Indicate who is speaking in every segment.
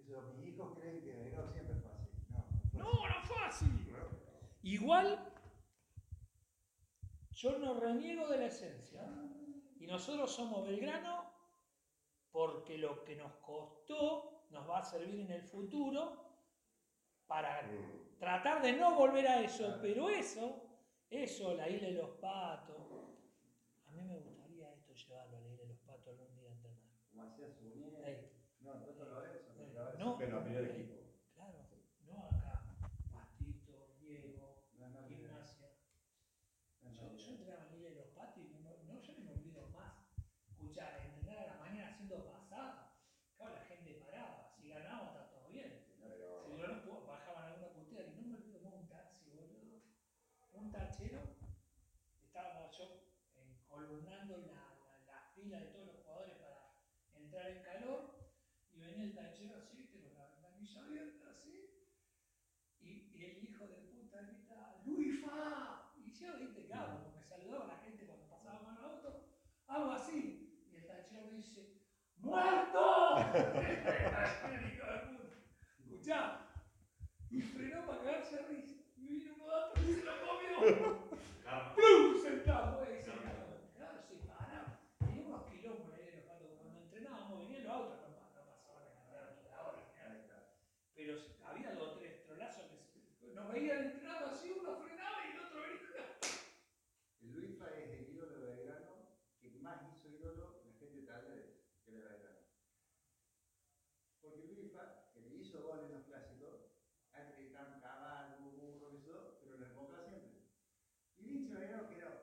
Speaker 1: Mis hijos creen que Belgrano siempre fue así.
Speaker 2: No fue así. Igual, yo no reniego de la esencia. Y nosotros somos Belgrano porque lo que nos costó nos va a servir en el futuro para tratar de no volver a eso. Pero eso, la Isla de los Patos, a mí me gustaría esto llevarlo a la Isla de los Patos algún día a entrenar.
Speaker 1: Como hacía Suñé. No, Toto Lorenzo.
Speaker 3: Pero a primer equipo.
Speaker 2: Claro, no acá. Pastito, Diego, Gimnasia. Yo entraba en la Isla de los Patos y yo no me olvido más. Escuchar, entrenar a la mañana haciendo pasada. Claro, la gente paraba. Si ganábamos, está todo bien. Si no, bajaban alguna puteada. Y no me olvido más un taxi, boludo. Un tachero. Estábamos yo columnando la fila de todos los jugadores para entrar en calor. Y venía el tachero así, viste, con la ventanilla abierta así. Y el hijo de puta grita, ¡Luifa! Y yo, viste, claro, como me saludaba la gente cuando pasaba con el auto, hago así. Y el tachero me dice, ¡muerto! El hijo de puta. Escuchá. Y frenó para cagarse de risa. Y vino uno de atrás y se lo comió. ¡Plum! Sentado, güey. Claro, se paraba. Tenía unos quilombos ahí de los patos. Cuando entrenábamos, venían los autos, no pasaba la cantidad de ahora. Pero había 2 o 3 trolazos que nos veían entrenando así, uno frenaba y el otro venía.
Speaker 1: El Luifa es el ídolo de Belgrano que más hizo ídolo la gente de Talleres que de Belgrano. Porque el Luifa, que le hizo gol en los clásicos, antes que estaban caballo, burro, eso, pero lo embocó siempre. Y el hincha de Belgrano, que era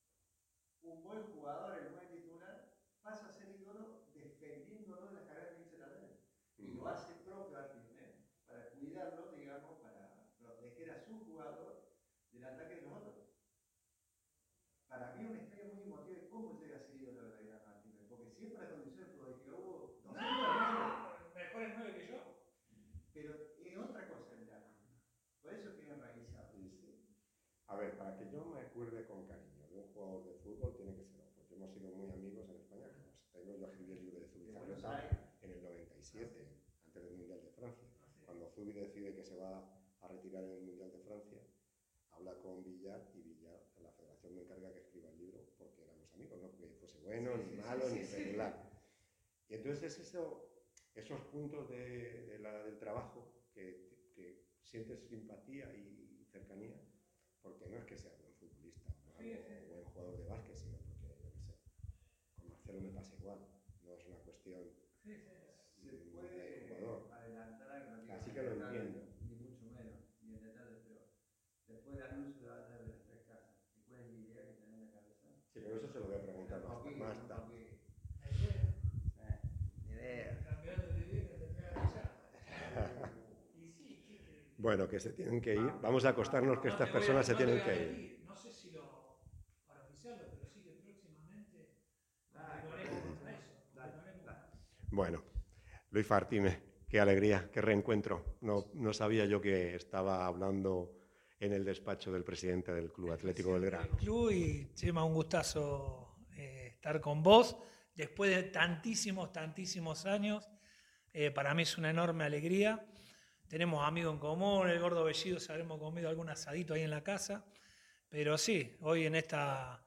Speaker 1: un buen jugador, el buen titular, pasa a ser ídolo defendiéndolo de las carreras que dice Talleres. Y lo hace propio al primer, para cuidarlo, digamos, para proteger a su jugador del ataque de los otros. Para mí es una historia muy emotiva de cómo llega a ser ídolo de Belgrano Martínez, porque siempre las condiciones futbolísticas hubo 200
Speaker 2: mejores 9 que yo.
Speaker 1: Pero es otra cosa el Belgrano. Por eso que es enraizado.
Speaker 3: Sí. A ver, para que yo me acuerde con cariño de un jugador de fútbol tiene que ser otro. Hemos sido muy amigos en España. Yo escribí el libro de Zubizarreta en el 97, antes del Mundial de Francia. Cuando Zubi decide que se va a retirar en el Mundial de Francia, habla con Villar y Villar, la federación me encarga que escriba el libro porque éramos amigos, no porque fuese bueno, ni malo, ni regular. Y entonces esos puntos del trabajo que sientes simpatía y cercanía, porque no es que sea buen futbolista o buen jugador de básquet, sino porque, yo qué sé, con Marcelo me pasa igual, no es una cuestión
Speaker 1: se puede
Speaker 3: jugador.
Speaker 1: Adelantar,
Speaker 3: así que lo entiendo.
Speaker 1: Ni mucho menos, ni en detalles, pero después del anuncio de la batalla de las 3 casas, ¿cuál es la idea que tenés en la cabeza?
Speaker 3: Sí, pero eso se lo voy a preguntar más tarde.
Speaker 1: Ni idea.
Speaker 3: Bueno, que se tienen que ir. Vamos a acostarnos que estas personas se tienen que ir.
Speaker 2: No sé si para oficiarlo, pero sí que próximamente continuaremos contra eso.
Speaker 3: Bueno, Luis Fartime, qué alegría, qué reencuentro. No sabía yo que estaba hablando en el despacho del presidente del Club Atlético Belgrano.
Speaker 2: Club y Chema, un gustazo estar con vos. Después de tantísimos años, para mí es una enorme alegría. Tenemos amigos en común, el Gordo Bellido, se habremos comido algún asadito ahí en la casa. Pero sí, hoy en esta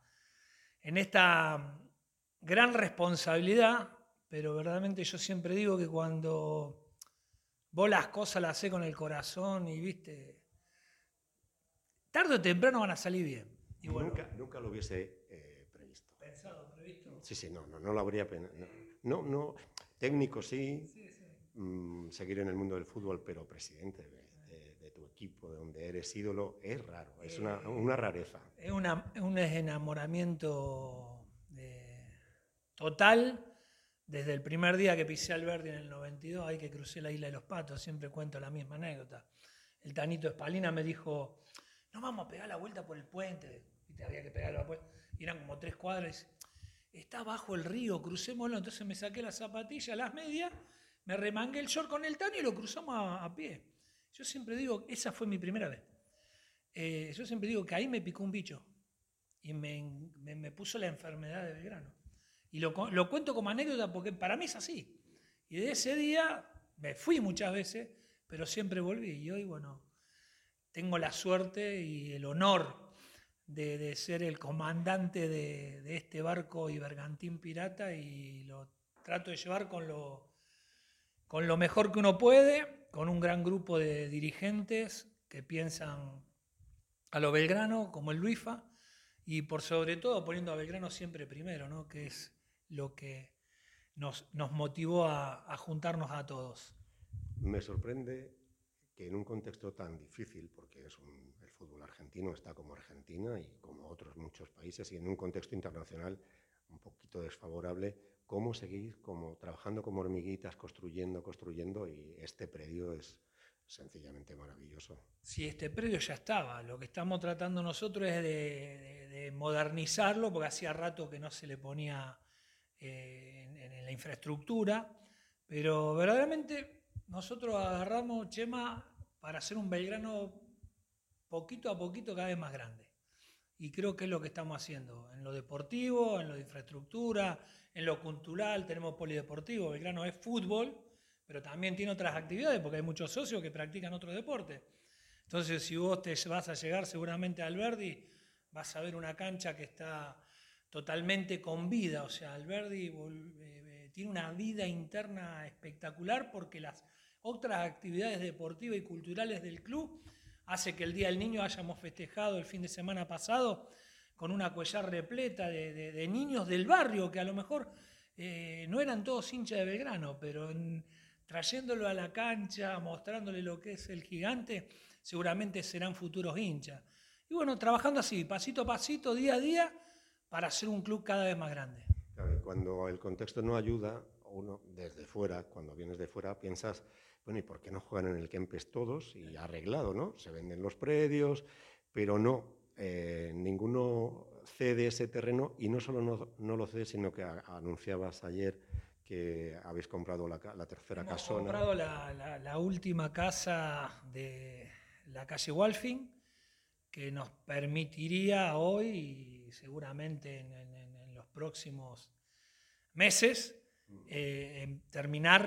Speaker 2: gran responsabilidad, pero verdaderamente yo siempre digo que cuando vos las cosas las haces con el corazón y viste, tarde o temprano van a salir bien. Y bueno,
Speaker 3: nunca lo hubiese previsto.
Speaker 2: ¿Pensado, previsto?
Speaker 3: Sí, no lo habría pensado. No, técnico sí. Seguir en el mundo del fútbol, pero presidente de tu equipo, de donde eres ídolo, es raro, es una rareza.
Speaker 2: Es un enamoramiento total. Desde el primer día que pisé Alberdi en el 92, ahí que crucé la Isla de los Patos, siempre cuento la misma anécdota. El Tanito Espalina me dijo, no vamos a pegar la vuelta por el puente, y había que pegar la vuelta, y eran como 3 cuadras, está bajo el río, crucémoslo. Entonces me saqué las zapatillas, las medias, me remangué el short con el Tani y lo cruzamos a pie. Yo siempre digo, esa fue mi primera vez. Yo siempre digo que ahí me picó un bicho y me puso la enfermedad de Belgrano. Y lo cuento como anécdota porque para mí es así. Y de ese día me fui muchas veces, pero siempre volví. Y hoy, bueno, tengo la suerte y el honor de ser el comandante de este barco Ibergantín Pirata, y lo trato de llevar con lo mejor que uno puede, con un gran grupo de dirigentes que piensan a lo Belgrano, como el Luifa, y por sobre todo poniendo a Belgrano siempre primero, ¿no? Que es lo que nos motivó a juntarnos a todos.
Speaker 3: Me sorprende que en un contexto tan difícil, porque el fútbol argentino está como Argentina y como otros muchos países, y en un contexto internacional un poquito desfavorable, cómo seguir trabajando como hormiguitas, construyendo, y este predio es sencillamente maravilloso.
Speaker 2: Sí, este predio ya estaba. Lo que estamos tratando nosotros es de modernizarlo, porque hacía rato que no se le ponía en la infraestructura, pero verdaderamente nosotros agarramos, Chema, para hacer un Belgrano poquito a poquito cada vez más grande. Y creo que es lo que estamos haciendo, en lo deportivo, en lo de infraestructura, en lo cultural. Tenemos polideportivo, Belgrano es fútbol, pero también tiene otras actividades, porque hay muchos socios que practican otro deporte. Entonces, si vos te vas a llegar seguramente a Alberdi, vas a ver una cancha que está totalmente con vida. O sea, Alberdi tiene una vida interna espectacular, porque las otras actividades deportivas y culturales del club hace que el Día del Niño hayamos festejado el fin de semana pasado con una Cuellar repleta de niños del barrio, que a lo mejor no eran todos hinchas de Belgrano, pero trayéndolo a la cancha, mostrándole lo que es el gigante, seguramente serán futuros hinchas. Y bueno, trabajando así, pasito a pasito, día a día, para hacer un club cada vez más grande.
Speaker 3: Claro, y cuando el contexto no ayuda, uno desde fuera, cuando vienes de fuera, piensas, bueno, ¿y por qué no juegan en el Kempes todos? Y arreglado, ¿no? Se venden los predios, pero no, ninguno cede ese terreno, y no solo no lo cede, sino que anunciabas ayer que habéis comprado la tercera casona.
Speaker 2: Hemos comprado la última casa de la calle Walfing, que nos permitiría hoy y seguramente en los próximos meses terminar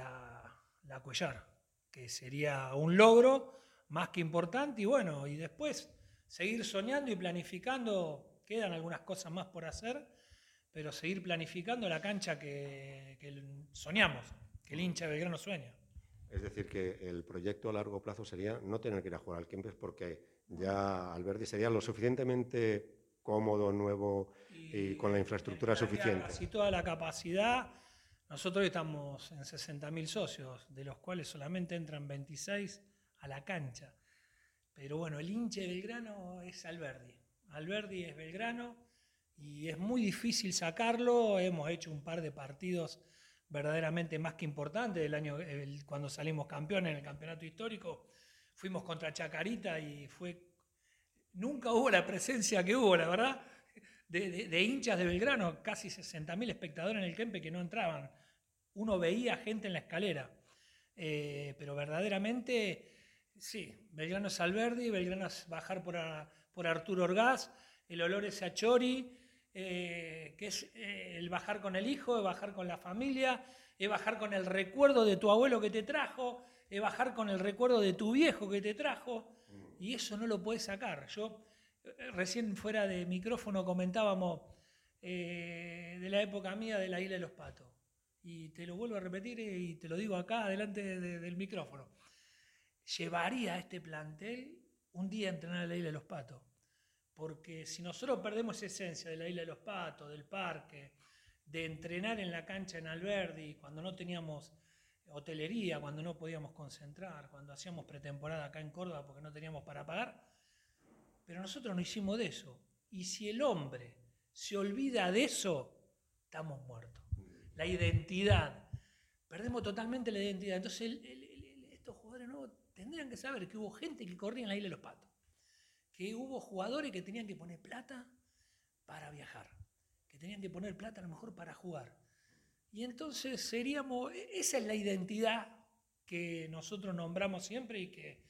Speaker 2: la Cuellar, que sería un logro más que importante. Y bueno, y después seguir soñando y planificando. Quedan algunas cosas más por hacer, pero seguir planificando la cancha que soñamos, que el hincha de Belgrano sueña.
Speaker 3: Es decir, que el proyecto a largo plazo sería no tener que ir a jugar al Kempes, porque ya Alberdi sería lo suficientemente cómodo, nuevo y con la infraestructura suficiente.
Speaker 2: Casi toda la capacidad. Nosotros estamos en 60.000 socios, de los cuales solamente entran 26 a la cancha. Pero bueno, el hincha de Belgrano es Alberdi. Alberdi es Belgrano y es muy difícil sacarlo. Hemos hecho un par de partidos verdaderamente más que importantes. Cuando salimos campeones en el campeonato histórico, fuimos contra Chacarita y nunca hubo la presencia que hubo, la verdad, de hinchas de Belgrano, casi 60.000 espectadores en el Kempes que no entraban. Uno veía gente en la escalera. Pero verdaderamente, sí, Belgrano es Alberdi, Belgrano es bajar por Arturo Orgaz, el olor es a Chori, que es el bajar con el hijo, es bajar con la familia, es bajar con el recuerdo de tu abuelo que te trajo, es bajar con el recuerdo de tu viejo que te trajo, y eso no lo puedes sacar. Yo recién fuera de micrófono comentábamos de la época mía de la Isla de los Patos, y te lo vuelvo a repetir y te lo digo acá delante del micrófono. Llevaría a este plantel un día a entrenar a la Isla de los Patos, porque si nosotros perdemos esa esencia de la Isla de los Patos, del parque, de entrenar en la cancha en Alberdi, cuando no teníamos hotelería, cuando no podíamos concentrar, cuando hacíamos pretemporada acá en Córdoba porque no teníamos para pagar, pero nosotros no hicimos de eso. Y si el hombre se olvida de eso, estamos muertos. La identidad, perdemos totalmente la identidad. Entonces estos jugadores nuevos tendrían que saber que hubo gente que corría en la Isla de los Patos, que hubo jugadores que tenían que poner plata para viajar, que tenían que poner plata a lo mejor para jugar. Y entonces esa es la identidad que nosotros nombramos siempre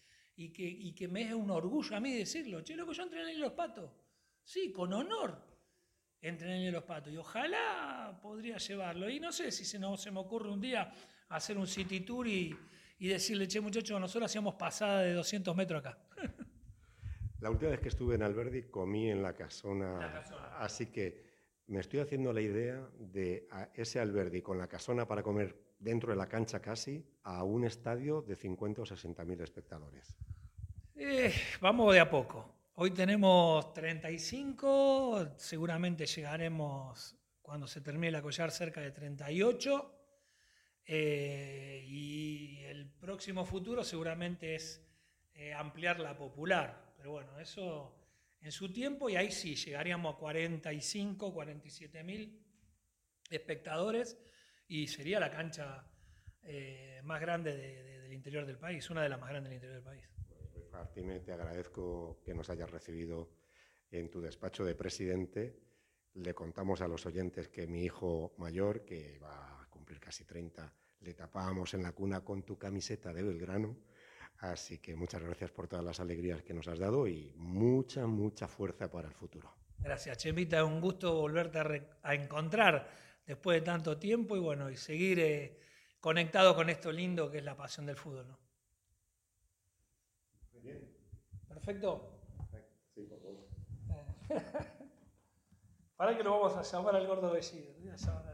Speaker 2: y que me es un orgullo a mí decirlo. Che, loco, yo entrené en la Isla de los Patos. Sí, con honor entrené en la Isla de los Patos. Y ojalá podría llevarlo. Y no sé si se me ocurre un día hacer un city tour y decirle, che muchachos, nosotros hacíamos pasada de 200 metros acá.
Speaker 3: La última vez que estuve en Alberdi comí en la casona, así que me estoy haciendo la idea de ese Alberdi con la casona para comer dentro de la cancha casi a un estadio de 50 o 60.000 espectadores.
Speaker 2: Vamos de a poco. Hoy tenemos 35, seguramente llegaremos cuando se termine la collar cerca de 38. Y el próximo futuro seguramente es ampliar la popular. Pero bueno, eso en su tiempo, y ahí sí, llegaríamos a 45, 47.000 espectadores y sería la cancha más grande del interior del país, una de las más grandes del interior del país.
Speaker 3: Luis Martínez, te agradezco que nos hayas recibido en tu despacho de presidente. Le contamos a los oyentes que mi hijo mayor, que va a cumplir casi 30, le tapábamos en la cuna con tu camiseta de Belgrano. Así que muchas gracias por todas las alegrías que nos has dado y mucha, mucha fuerza para el futuro.
Speaker 2: Gracias, Chemita. Un gusto volverte a encontrar después de tanto tiempo y bueno, y seguir conectado con esto lindo que es la pasión del fútbol, ¿no?
Speaker 3: Muy bien.
Speaker 2: Perfecto.
Speaker 3: Sí, por favor.
Speaker 2: Para que lo vamos a llamar al gordo Bellido.